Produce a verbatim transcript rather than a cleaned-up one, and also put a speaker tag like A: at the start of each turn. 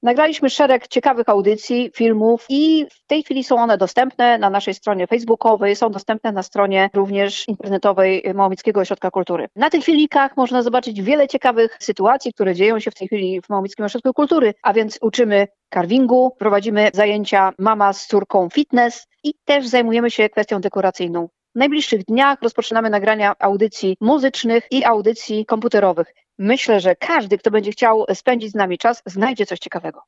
A: Nagraliśmy szereg ciekawych audycji, filmów i w tej chwili są one dostępne na naszej stronie facebookowej, są dostępne na stronie również internetowej Małomickiego Ośrodka Kultury. Na tych filmikach można zobaczyć wiele ciekawych sytuacji, które dzieją się w tej chwili w Małomickim Ośrodku Kultury, a więc uczymy carvingu, prowadzimy zajęcia mama z córką fitness i też zajmujemy się kwestią dekoracyjną. W najbliższych dniach rozpoczynamy nagrania audycji muzycznych i audycji komputerowych. Myślę, że każdy, kto będzie chciał spędzić z nami czas, znajdzie coś ciekawego.